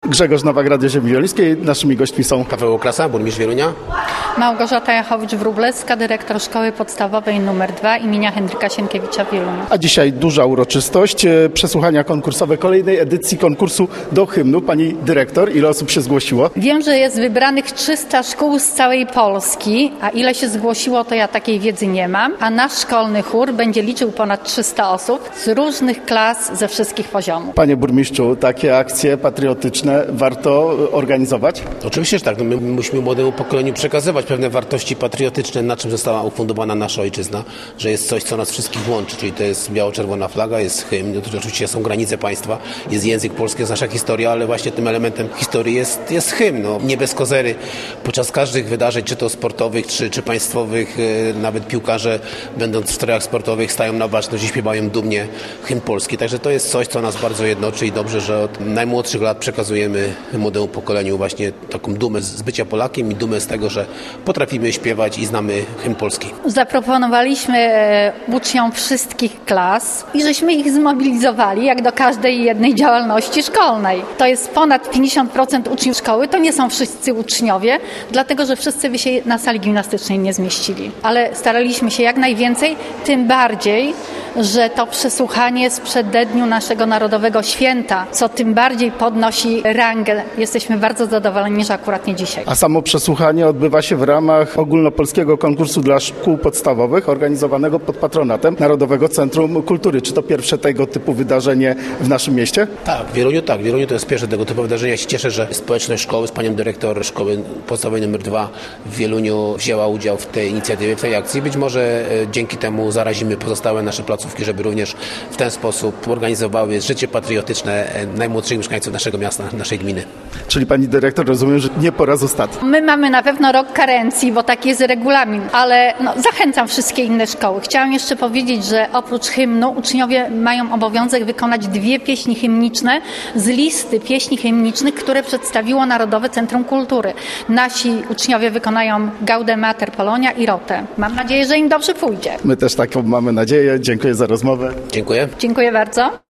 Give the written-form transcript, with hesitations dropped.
Grzegorz Nowak, Radio Ziemi Wieluńskiej. Naszymi gośćmi są Paweł Okrasa, burmistrz Wielunia. Małgorzata Jachowicz-Wróblewska, dyrektor Szkoły Podstawowej nr 2 imienia Henryka Sienkiewicza w Wieluniu. A dzisiaj duża uroczystość, przesłuchania konkursowe kolejnej edycji konkursu do hymnu. Pani dyrektor, ile osób się zgłosiło? Wiem, że jest wybranych 300 szkół z całej Polski, a ile się zgłosiło, to ja takiej wiedzy nie mam. A nasz szkolny chór będzie liczył ponad 300 osób z różnych klas, ze wszystkich poziomów. Panie burmistrzu, takie akcje patriotyczne warto organizować? Oczywiście, że tak. My musimy młodemu pokoleniu przekazywać pewne wartości patriotyczne, na czym została ufundowana nasza ojczyzna, że jest coś, co nas wszystkich łączy, czyli to jest biało-czerwona flaga, jest hymn, to oczywiście są granice państwa, jest język polski, jest nasza historia, ale właśnie tym elementem historii jest hymn. No, nie bez kozery podczas każdych wydarzeń, czy to sportowych, czy państwowych, nawet piłkarze, będąc w strojach sportowych, stają na baczność i śpiewają dumnie hymn polski. Także to jest coś, co nas bardzo jednoczy i dobrze, że od najmłodszych lat przekazujemy młodemu pokoleniu właśnie taką dumę z bycia Polakiem i dumę z tego, że potrafimy śpiewać i znamy hymn polski. Zaproponowaliśmy uczniom wszystkich klas i żeśmy ich zmobilizowali jak do każdej jednej działalności szkolnej. To jest ponad 50% uczniów szkoły, to nie są wszyscy uczniowie, dlatego że wszyscy by się na sali gimnastycznej nie zmieścili. Ale staraliśmy się jak najwięcej, tym bardziej, że to przesłuchanie jest w przededniu naszego narodowego święta, co tym bardziej podnosi rangę. Jesteśmy bardzo zadowoleni, że akurat nie dzisiaj. A samo przesłuchanie odbywa się w ramach ogólnopolskiego konkursu dla szkół podstawowych organizowanego pod patronatem Narodowego Centrum Kultury. Czy to pierwsze tego typu wydarzenie w naszym mieście? Tak, w Wieluniu to jest pierwsze tego typu wydarzenie. Ja się cieszę, że społeczność szkoły z panią dyrektor Szkoły Podstawowej nr 2 w Wieluniu wzięła udział w tej inicjatywie, w tej akcji. Być może dzięki temu zarazimy pozostałe nasze placówki, żeby również w ten sposób organizowały życie patriotyczne najmłodszych mieszkańców naszego miasta, naszej gminy. Czyli pani dyrektor, rozumiem, że nie po raz ostatni. My mamy na pewno rok karencji, bo taki jest regulamin, ale zachęcam wszystkie inne szkoły. Chciałam jeszcze powiedzieć, że oprócz hymnu uczniowie mają obowiązek wykonać 2 pieśni hymniczne z listy pieśni hymnicznych, które przedstawiło Narodowe Centrum Kultury. Nasi uczniowie wykonają Gaude Mater Polonia i Rotę. Mam nadzieję, że im dobrze pójdzie. My też taką mamy nadzieję. Dziękuję za rozmowę. Dziękuję. Dziękuję bardzo.